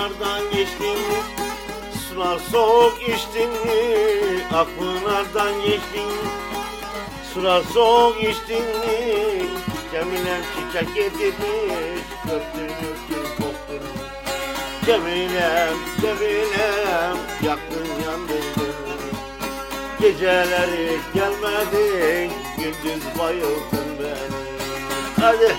Akpınar'dan geçtin mi? Sular soğuk içtin mi? Akpınar'dan geçtin mi? Sular soğuk içtin mi? Cemilem çiçek getirmiş, öptürmüşsün kokturmuş. Cemilem, Cemilem, yaktın yandın beni. Geceleri gelmedin, gündüz bayıldın beni. Hadi.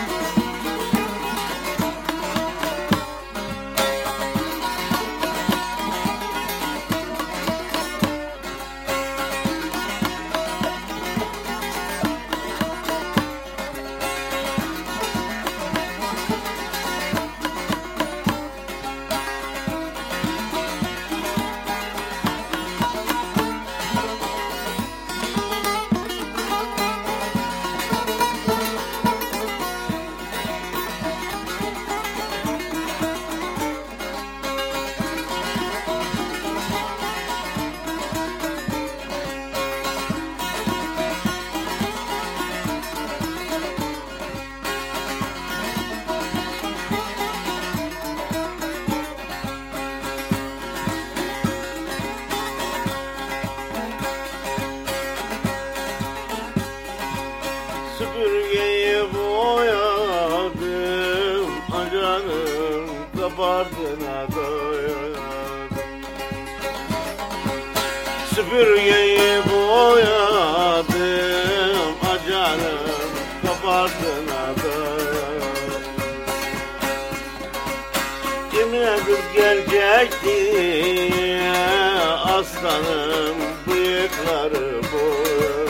Süpürgeyi boyadım, acanın kabardına doyadım. Süpürgeyi boyadım, acanın kabardına doyadım. Emine kız gelecekti, aslanım bıyıkları boyadım.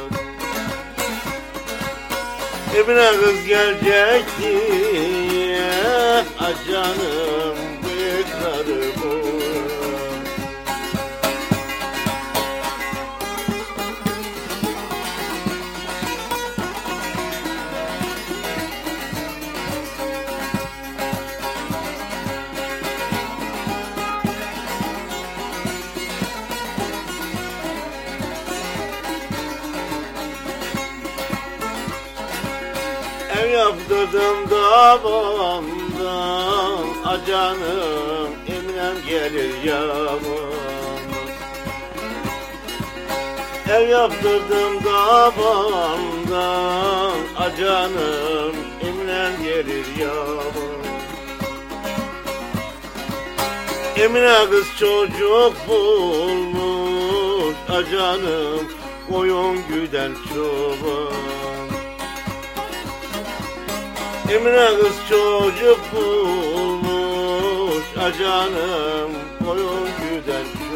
Emine kız gelecekti, acanım bıyıkları bu. Ev yaptırdım davamdan, acanım Eminem gelir yavrum. Ev yaptırdım davamdan, acanım Eminem gelir yavrum. Emine kız çocuk bulmuş, acanım koyun güden çoban. Emine kız çocuk bulmuş, acanım koyun güden çoban.